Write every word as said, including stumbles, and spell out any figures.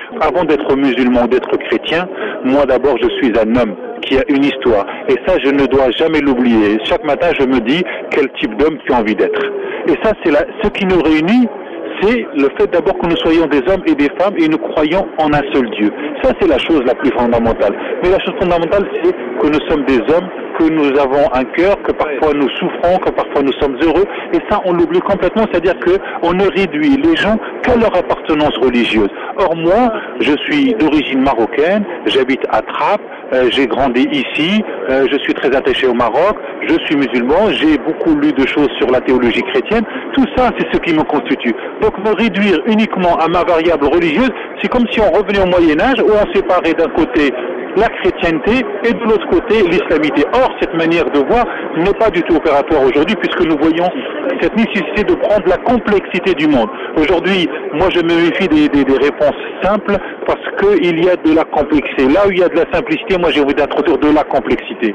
Avant d'être musulman, d'être chrétien, moi d'abord je suis un homme qui a une histoire. Et ça, je ne dois jamais l'oublier. Chaque matin, je me dis quel type d'homme tu as envie d'être. Et ça, c'est la... ce qui nous réunit, c'est le fait d'abord que nous soyons des hommes et des femmes et nous croyons en un seul Dieu. Ça, c'est la chose la plus fondamentale. Mais la chose fondamentale, c'est que nous sommes des hommes, que nous avons un cœur, que parfois nous souffrons, que parfois nous sommes heureux. Et ça, on l'oublie complètement. C'est-à-dire qu'on ne réduit les gens qu'à leur appartenance religieuse. Or, moi, je suis d'origine marocaine, j'habite à Trappes, euh, j'ai grandi ici, euh, je suis très attaché au Maroc, je suis musulman, j'ai beaucoup lu de choses sur la théologie chrétienne. Tout ça, c'est ce qui me constitue. Donc, me réduire uniquement à ma variable religieuse, c'est comme si on revenait au Moyen-Âge où on séparait d'un côté la chrétienté et de l'autre côté l'islamité. Or, cette manière de voir n'est pas du tout opératoire aujourd'hui puisque nous voyons cette nécessité de prendre la complexité du monde. Aujourd'hui, moi je me méfie des, des, des réponses simples parce qu'il y a de la complexité. Là où il y a de la simplicité, moi j'ai envie d'introduire de la complexité.